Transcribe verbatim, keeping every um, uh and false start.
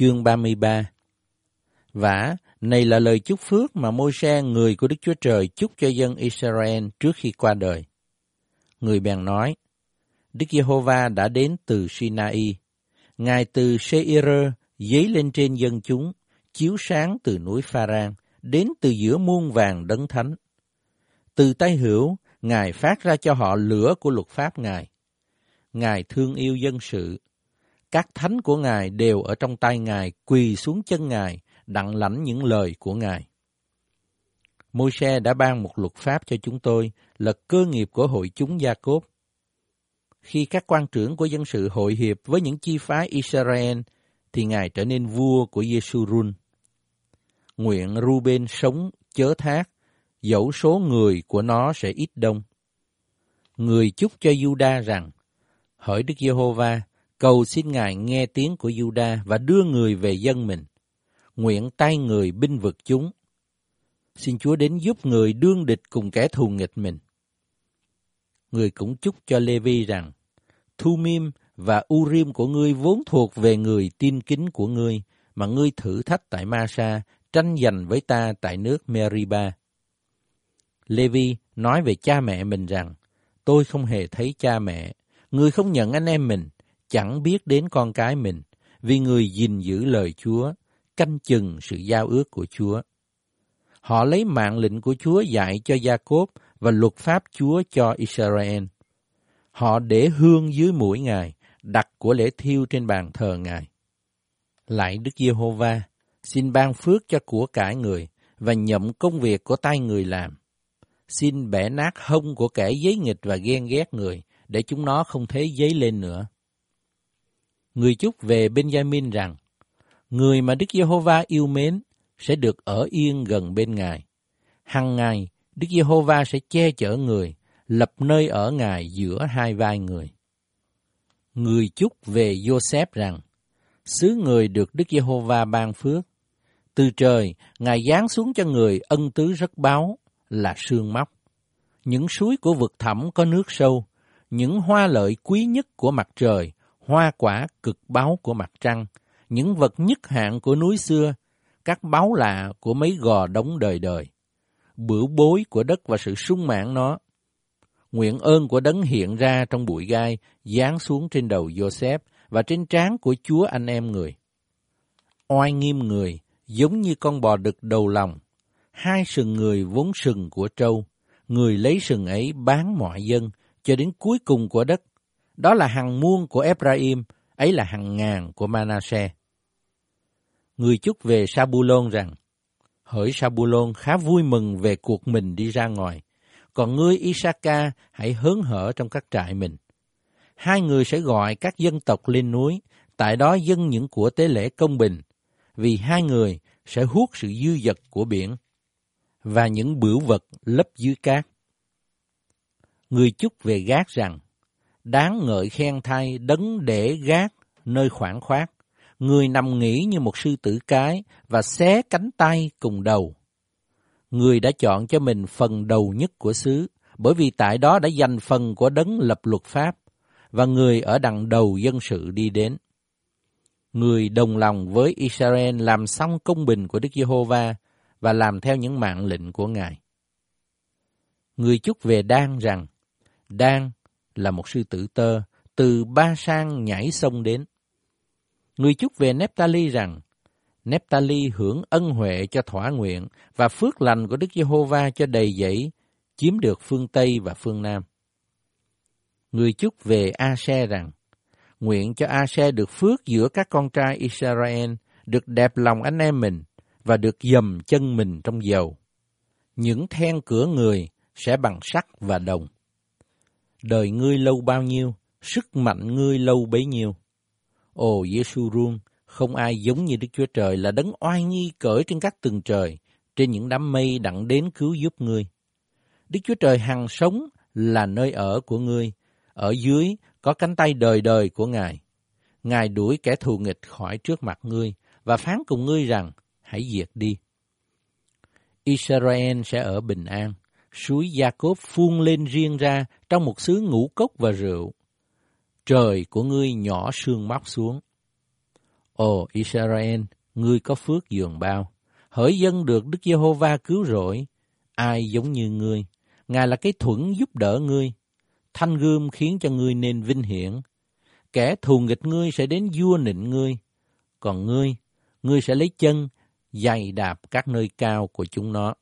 Chương ba mươi ba. Vả, này là lời chúc phước mà Môi-se người của Đức Chúa Trời chúc cho dân Israel trước khi qua đời. Người bèn nói, Đức Giê-hô-va đã đến từ Sinai, Ngài từ Seir dấy lên trên dân chúng, chiếu sáng từ núi Pha-rang, đến từ giữa muôn vàng đấng thánh. Từ tay hữu, Ngài phát ra cho họ lửa của luật pháp Ngài. Ngài thương yêu dân sự. Các thánh của Ngài đều ở trong tay Ngài, quỳ xuống chân Ngài, đặng lãnh những lời của Ngài. Môi-se đã ban một luật pháp cho chúng tôi, là cơ nghiệp của hội chúng Gia-cốp. Khi các quan trưởng của dân sự hội hiệp với những chi phái Israel, thì Ngài trở nên vua của Giê-su-run. Nguyện Ru-ben sống chớ thác, dẫu số người của nó sẽ ít đông. Người chúc cho Giu-đa rằng, hỡi Đức Giê-hô-va, cầu xin Ngài nghe tiếng của Giu-đa và đưa người về dân mình. Nguyện tay người binh vực chúng. Xin Chúa đến giúp người đương địch cùng kẻ thù nghịch mình. Người cũng chúc cho Lê-vi rằng, Thu-mim và U-rim của ngươi vốn thuộc về người tin kính của ngươi, mà ngươi thử thách tại Ma-sa, tranh giành với ta tại nước Meriba. Lê-vi nói về cha mẹ mình rằng, tôi không hề thấy cha mẹ, ngươi không nhận anh em mình, chẳng biết đến con cái mình, vì người gìn giữ lời Chúa, canh chừng sự giao ước của Chúa. Họ lấy mạng lệnh của Chúa dạy cho Gia-cốp và luật pháp Chúa cho Israel. Họ để hương dưới mũi Ngài, đặt của lễ thiêu trên bàn thờ Ngài. Lạy Đức Giê-hô-va, xin ban phước cho của cải người và nhậm công việc của tay người làm. Xin bẻ nát hông của kẻ giấy nghịch và ghen ghét người, để chúng nó không thể dấy lên nữa. Người chúc về Ben-gia-min rằng, người mà Đức Giê-hô-va yêu mến sẽ được ở yên gần bên Ngài. Hằng ngày, Đức Giê-hô-va sẽ che chở người, lập nơi ở Ngài giữa hai vai người. Người chúc về Giô-xép rằng, xứ người được Đức Giê-hô-va ban phước. Từ trời, Ngài giáng xuống cho người ân tứ rất báu, là sương móc. Những suối của vực thẳm có nước sâu, những hoa lợi quý nhất của mặt trời, hoa quả cực báu của mặt trăng, những vật nhất hạng của núi xưa, các báu lạ của mấy gò đống đời đời, bửu bối của đất và sự sung mãn nó. Nguyện ơn của đấng hiện ra trong bụi gai, giáng xuống trên đầu Giô-xép và trên trán của Chúa anh em người. Oai nghiêm người, giống như con bò đực đầu lòng, hai sừng người vốn sừng của trâu, người lấy sừng ấy bán mọi dân, cho đến cuối cùng của đất. Đó là hàng muôn của Ephraim, ấy là hàng ngàn của Manasseh. Người chúc về Sa-bu-lôn rằng, hỡi Sa-bu-lôn khá vui mừng về cuộc mình đi ra ngoài, còn ngươi I-sa-ca hãy hớn hở trong các trại mình. Hai người sẽ gọi các dân tộc lên núi, tại đó dâng những của tế lễ công bình, vì hai người sẽ huốt sự dư dật của biển và những bửu vật lấp dưới cát. Người chúc về Gát rằng, đáng ngợi khen thay đấng để Gát nơi khoảng khoát, người nằm nghỉ như một sư tử cái và xé cánh tay cùng đầu. Người đã chọn cho mình phần đầu nhất của xứ, bởi vì tại đó đã dành phần của đấng lập luật pháp, và người ở đằng đầu dân sự đi đến. Người đồng lòng với Israel làm xong công bình của Đức Giê-hô-va và làm theo những mạng lệnh của Ngài. Người chúc về Đan rằng, Đan là một sư tử tơ, từ Ba-sang nhảy sông đến. Người chúc về Nép-ta-li rằng, Nép-ta-li hưởng ân huệ cho thỏa nguyện và phước lành của Đức Giê-hô-va cho đầy dẫy, chiếm được phương Tây và phương Nam. Người chúc về A-se rằng, nguyện cho A-se được phước giữa các con trai Israel, được đẹp lòng anh em mình và được dầm chân mình trong dầu. Những then cửa người sẽ bằng sắt và đồng. Đời ngươi lâu bao nhiêu, sức mạnh ngươi lâu bấy nhiêu. Ồ Giê-su-run, không ai giống như Đức Chúa Trời, là đấng oai nghi cởi trên các tầng trời, trên những đám mây đặng đến cứu giúp ngươi. Đức Chúa Trời hằng sống là nơi ở của ngươi, ở dưới có cánh tay đời đời của Ngài. Ngài đuổi kẻ thù nghịch khỏi trước mặt ngươi và phán cùng ngươi rằng, hãy diệt đi. Israel sẽ ở bình an, suối Gia-cốp phun lên riêng ra trong một xứ ngũ cốc và rượu. Trời của ngươi nhỏ sương móc xuống. Ồ Israel, ngươi có phước dường bao, hỡi dân được Đức Giê-hô-va cứu rỗi, ai giống như ngươi, Ngài là cái thuẫn giúp đỡ ngươi, thanh gươm khiến cho ngươi nên vinh hiển. Kẻ thù nghịch ngươi sẽ đến vua nịnh ngươi, còn ngươi, ngươi sẽ lấy chân giày đạp các nơi cao của chúng nó.